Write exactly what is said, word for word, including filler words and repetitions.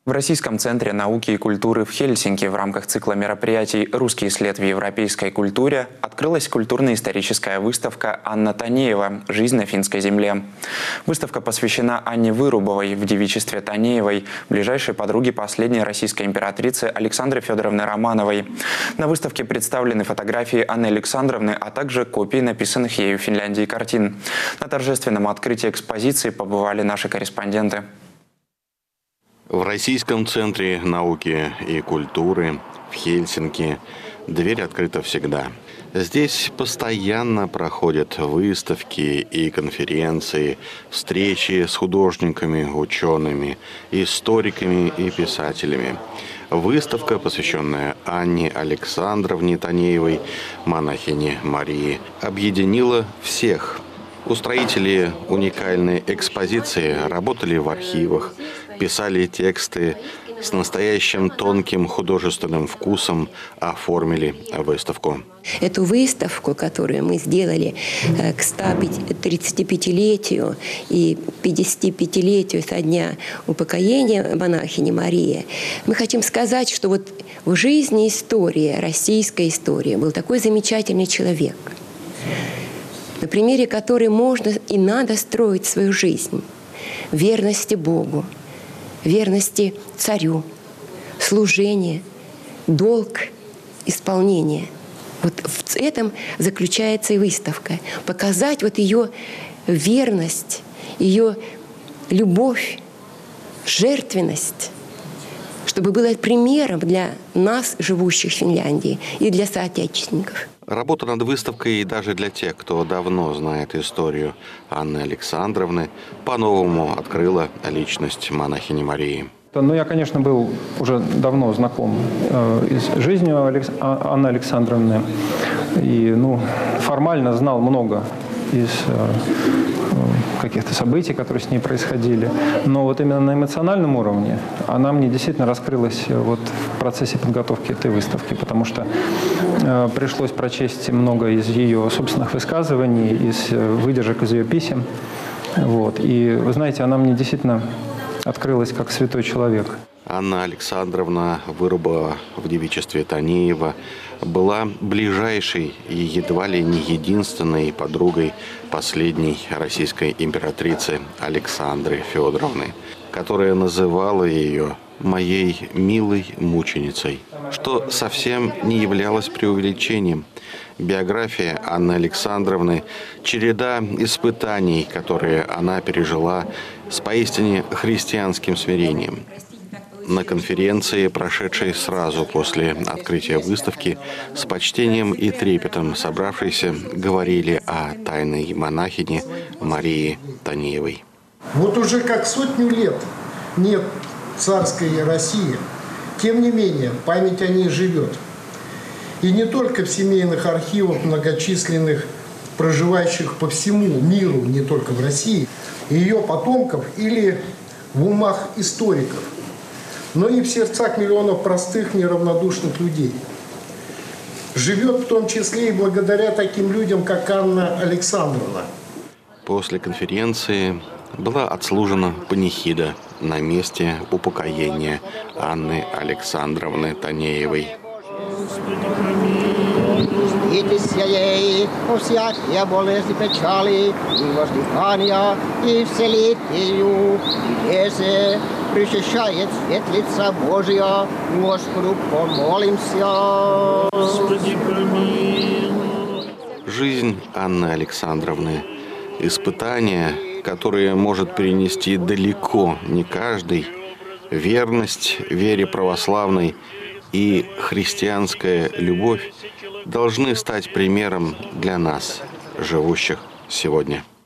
В Российском центре науки и культуры в Хельсинки в рамках цикла мероприятий «Русский след в европейской культуре» открылась культурно-историческая выставка «Анна Танеева. Жизнь на финской земле». Выставка посвящена Анне Вырубовой в девичестве Танеевой, ближайшей подруге последней российской императрицы Александры Федоровны Романовой. На выставке представлены фотографии Анны Александровны, а также копии написанных ею в Финляндии картин. На торжественном открытии экспозиции побывали наши корреспонденты. В Российском центре науки и культуры в Хельсинки дверь открыта всегда. Здесь постоянно проходят выставки и конференции, встречи с художниками, учеными, историками и писателями. Выставка, посвященная Анне Александровне Танеевой, монахине Марии, объединила всех. Устроители уникальной экспозиции работали в архивах, писали тексты, с настоящим тонким художественным вкусом оформили выставку. Эту выставку, которую мы сделали к ста тридцатипятилетию и пятидесятипятилетию со дня упокоения монахини Марии, мы хотим сказать, что вот в жизни истории, российской истории, был такой замечательный человек, на примере которой можно и надо строить свою жизнь. Верности Богу, верности царю, служение, долг, исполнение. Вот в этом заключается и выставка. Показать вот ее верность, ее любовь, жертвенность, чтобы было примером для нас, живущих в Финляндии, и для соотечественников. Работа над выставкой даже для тех, кто давно знает историю Анны Александровны, по-новому открыла личность монахини Марии. Ну, я, конечно, был уже давно знаком э, с жизнью Алекс... Анны Александровны и ну, формально знал много из э, каких-то событий, которые с ней происходили. Но вот именно на эмоциональном уровне она мне действительно раскрылась вот в процессе подготовки этой выставки, потому что э, пришлось прочесть много из ее собственных высказываний, из выдержек из ее писем. Вот. И, вы знаете, она мне действительно открылась как святой человек. Анна Александровна Вырубова в девичестве Танеева была ближайшей и едва ли не единственной подругой последней российской императрицы Александры Федоровны, которая называла ее «моей милой мученицей», что совсем не являлось преувеличением. Биография Анны Александровны – череда испытаний, которые она пережила с поистине христианским смирением. На конференции, прошедшей сразу после открытия выставки, с почтением и трепетом собравшиеся говорили о тайной монахине Марии Танеевой. Вот уже как сотню лет нет царской России, тем не менее память о ней живет. И не только в семейных архивах многочисленных, проживающих по всему миру, не только в России, ее потомков или в умах историков, но и в сердцах миллионов простых, неравнодушных людей. Живет в том числе и благодаря таким людям, как Анна Александровна. После конференции была отслужена панихида на месте упокоения Анны Александровны Танеевой. Смиритесь ей у всякие болезни, печали и воздыхания, и вселит ее, и лезе, причащает светлица Божия, Господу помолимся. Господи, помилуй. Жизнь Анны Александровны – испытания, которые может перенести далеко не каждый, верность вере православной и христианская любовь должны стать примером для нас, живущих сегодня.